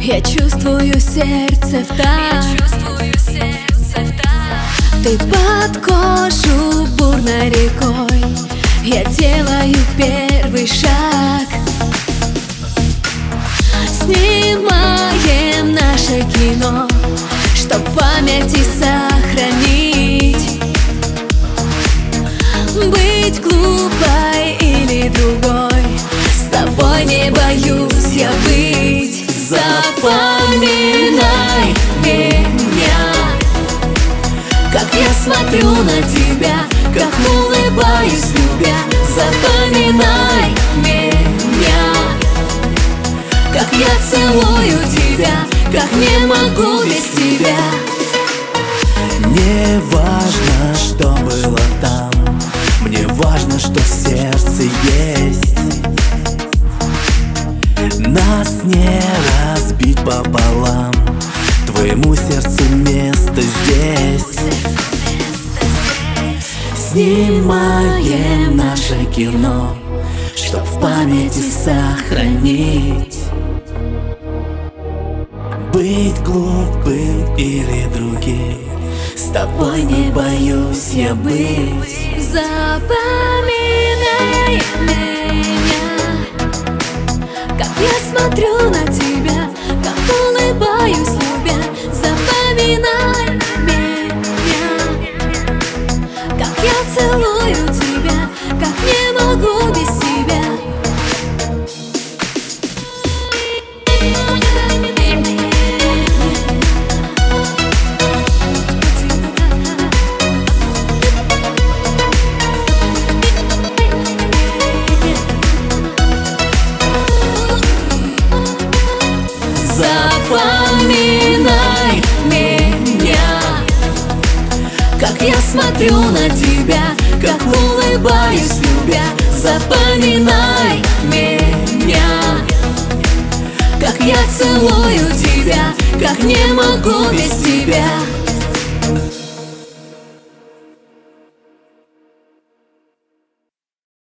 Я чувствую сердце в такт. Ты под кожу бурной рекой, я делаю первый шаг. Снимаем наше кино, чтоб в памяти сохранить. Быть глупой или другой, с тобой не боюсь я быть. Запоминай меня, как я смотрю на тебя, как улыбаюсь любя. Запоминай меня, как я целую тебя, как не могу без тебя. Не важно, что было там, мне важно, что в сердце есть. Нас не разбить пополам, твоему сердцу место здесь. Снимаем наше кино, чтоб в памяти сохранить. Быть глупым или другим, с тобой не боюсь я быть. Запоминай меня, как я смотрю на тебя, как улыбаюсь любя. Запоминай меня, как я целую тебя, как не могу без тебя. Запоминай меня, как я смотрю на тебя, как улыбаюсь любя. Запоминай меня, как я целую тебя, как не могу без тебя.